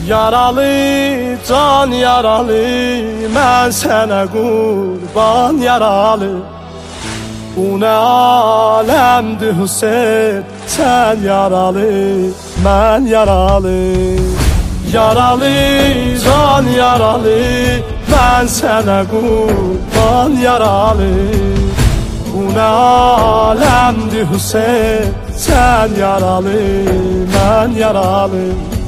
Yaralı, can yaralı, mən sənə qurban yaralı. Bu nə aləmdir Hüseyn, sən yaralı, mən yaralı. Yaralı, can yaralı, mən sənə qurban yaralı. Bu nə aləmdir Hüseyn, sən yaralı, mən yaralı.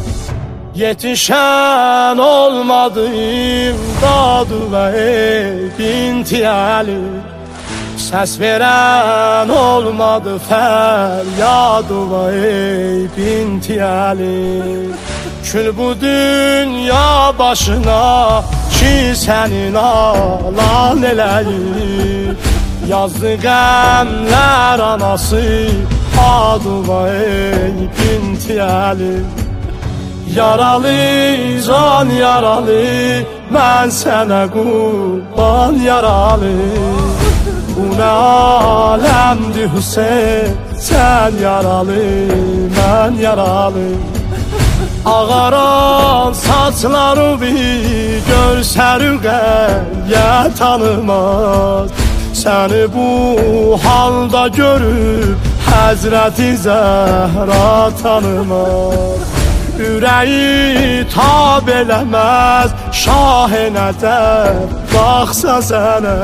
Yetişen olmadım dadı ve bintiyeli. Ses veren olmadı feryadı ve bintiyeli. Kül bu dünya başına ki senin alan eləyir. Yazdı qəmlər anası adı ve bintiyeli. Yaralı, can yaralı, mən sənə qurban yaralı. Bu nə aləmdir Hüseyn, sən yaralı, mən yaralı. Ağaran saçları bir görsər ürəyə tanımaz. Səni bu halda görüb Həzrəti Zəhra tanımaz. Ürəyi tab eləməz şah-ı nəzər baxsa sənə.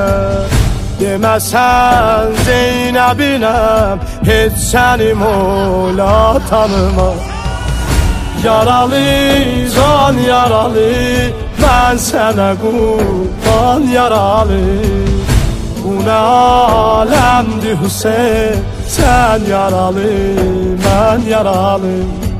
Deməsən Zeynəbinəm, heç səni mola tanımaz. Yaralı, can yaralı, mən sənə qurban yaralı. Bu nə aləmdir Hüseyn, sən yaralı, mən yaralı.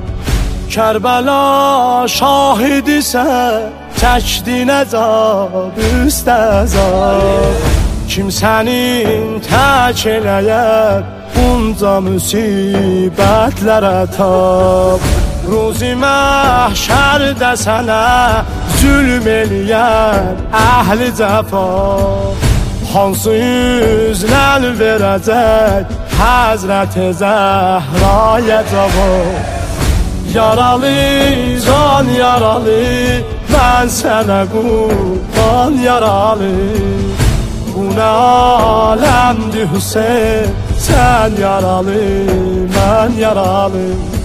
Kərbəla şahidisə, çəkdin əzab üstə əzab. Kimsənin tək eləyər, bunca müsibətlərə tab. Ruzi məhşərdə sənə zülm eləyər əhli cəfa. Hansı üzlə verəcək Həzrəti Zəhraya cavab. Yaralı, can yaralı, mən sənə qurban yaralı. Bu nə aləmdir Hüseyn, sən yaralı, mən yaralı.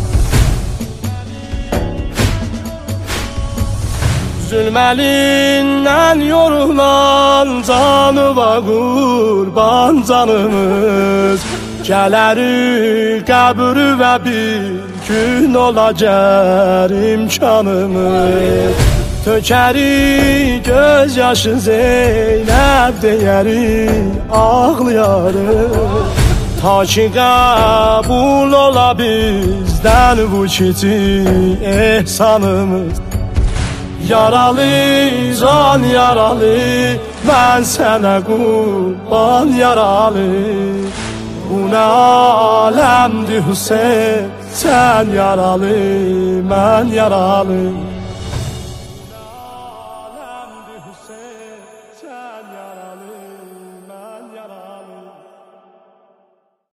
Zülm əlindən yorulan canıva qurban canımız. Gələri qəbrü və bir gün olacaq imkanımız. Tökəri göz yaşı Zeynəb deyəri ağlayarıq. Ta ki qəbul ola bizdən bu kiçik ehsanımız. Yaralı, can yaralı, mən sənə qurban yaralı. Bu nə aləmdir Hüseyn, sən yaralı, mən yaralı.